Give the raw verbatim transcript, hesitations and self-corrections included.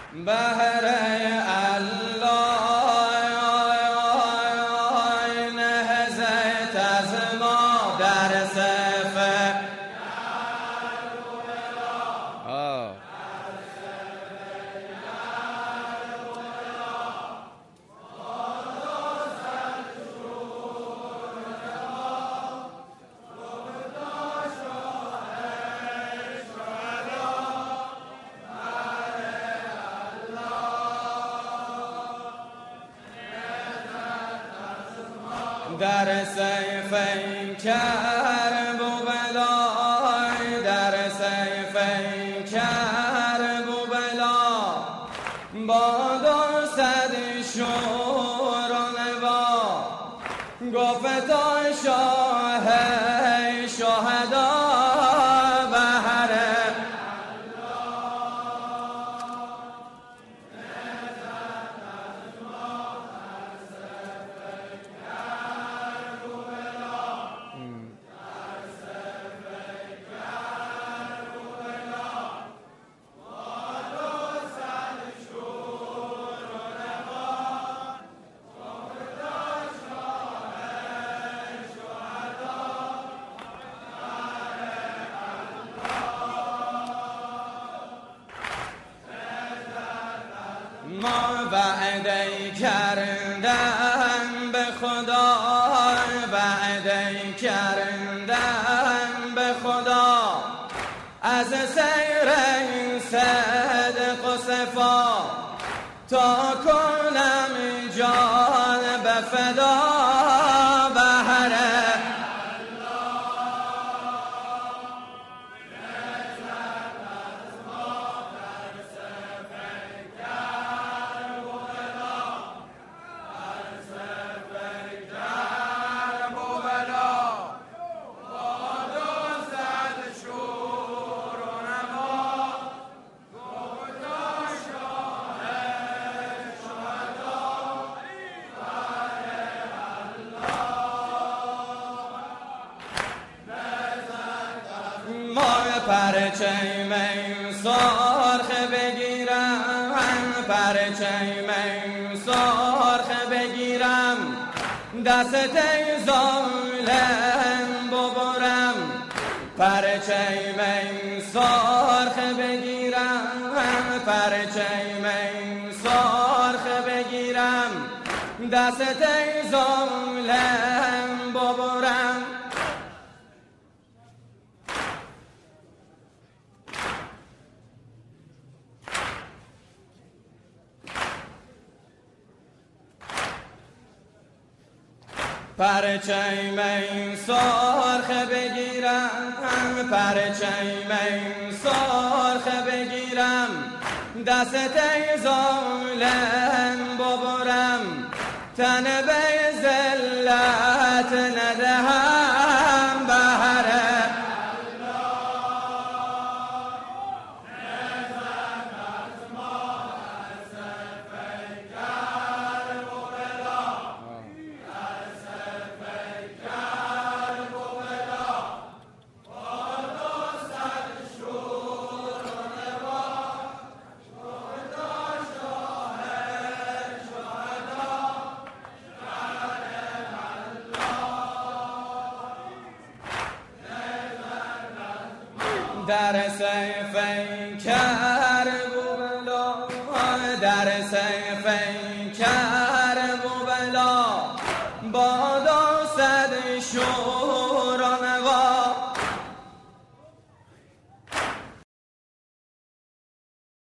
بهر الله نهزت از ما در سفر در سیف کرب و بلا، در سیف کرب و بلا، باد و صد شور و نوا، گفتا شاه شهدا بهر ما وعده کردن به خدا، وعده کردن به خدا، از سیر صدق و صفا تا کنم جان به فدا بهر پرچم سرخ بگیرم، پرچم سرخ بگیرم، دست ظالم ببرم، پرچم سرخ بگیرم، پرچم سرخ بگیرم، دست ظالم ببرم. پرچم سرخ بگیرم، پرچم سرخ بگیرم، دست ظالم ببرم، تن به ذلت ندهم بهر در سیف کرب